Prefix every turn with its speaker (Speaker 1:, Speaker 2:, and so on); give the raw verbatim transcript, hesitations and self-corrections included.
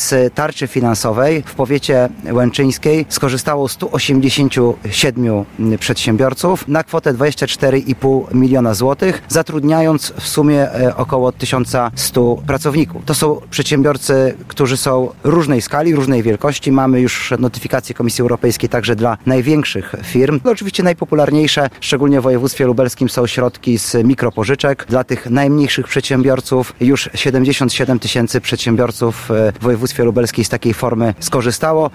Speaker 1: z tarczy finansowej w powiecie łęczyńskiej skorzystało sto osiemdziesiąt siedem przedsiębiorców na kwotę dwadzieścia cztery i pół miliona złotych, zatrudniając w sumie około tysiąc sto pracowników. To są przedsiębiorcy, którzy są różnej skali, różnej wielkości. Mamy już notyfikację Komisji Europejskiej także dla największych firm. No, oczywiście najpopularniejsze, szczególnie w województwie lubelskim, są środki z mikropożyczek. Dla tych najmniejszych przedsiębiorców już siedemdziesiąt siedem tysięcy przedsiębiorców w województwie lubelskim z takiej formy skorzystało.